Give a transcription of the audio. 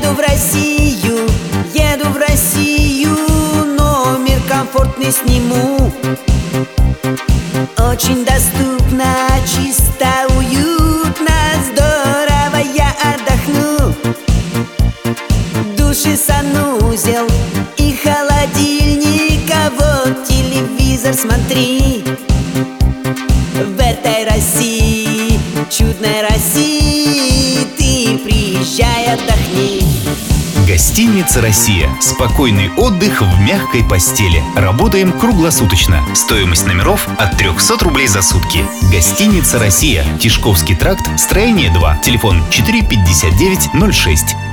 Еду в Россию, еду в Россию, номер комфортный сниму. Очень доступно, чисто, уютно, здорово я отдохну. Душ и санузел и холодильник, а вот телевизор смотри. В этой России, чудной России, ты приезжай, отдохни. Гостиница «Россия». Спокойный отдых в мягкой постели. Работаем круглосуточно. Стоимость номеров от 300 рублей за сутки. Гостиница «Россия». Тишковский тракт, строение 2. Телефон 4 59 06.